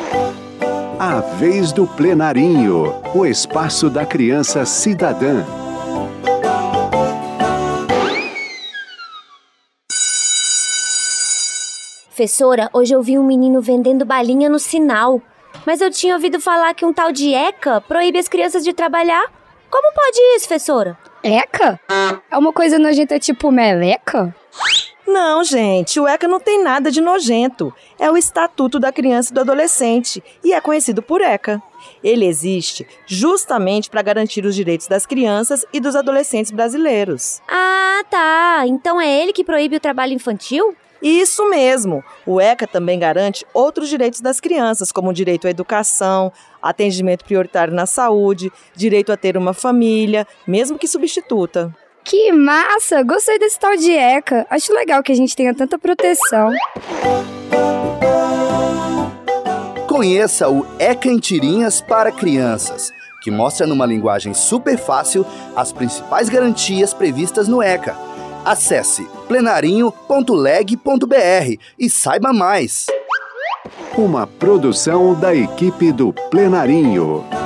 A vez do Plenarinho, o espaço da criança cidadã. Professora, hoje eu vi um menino vendendo balinha no sinal. Mas eu tinha ouvido falar que um tal de ECA proíbe as crianças de trabalhar. Como pode isso, professora? ECA? É uma coisa nojenta tipo meleca? Não, gente, o ECA não tem nada de nojento. É o Estatuto da Criança e do Adolescente e é conhecido por ECA. Ele existe justamente para garantir os direitos das crianças e dos adolescentes brasileiros. Ah, tá. Então é ele que proíbe o trabalho infantil? Isso mesmo! O ECA também garante outros direitos das crianças, como o direito à educação, atendimento prioritário na saúde, direito a ter uma família, mesmo que substituta. Que massa! Gostei desse tal de ECA. Acho legal que a gente tenha tanta proteção. Conheça o ECA em Tirinhas para Crianças, que mostra numa linguagem super fácil as principais garantias previstas no ECA. Acesse plenarinho.leg.br e saiba mais. Uma produção da equipe do Plenarinho.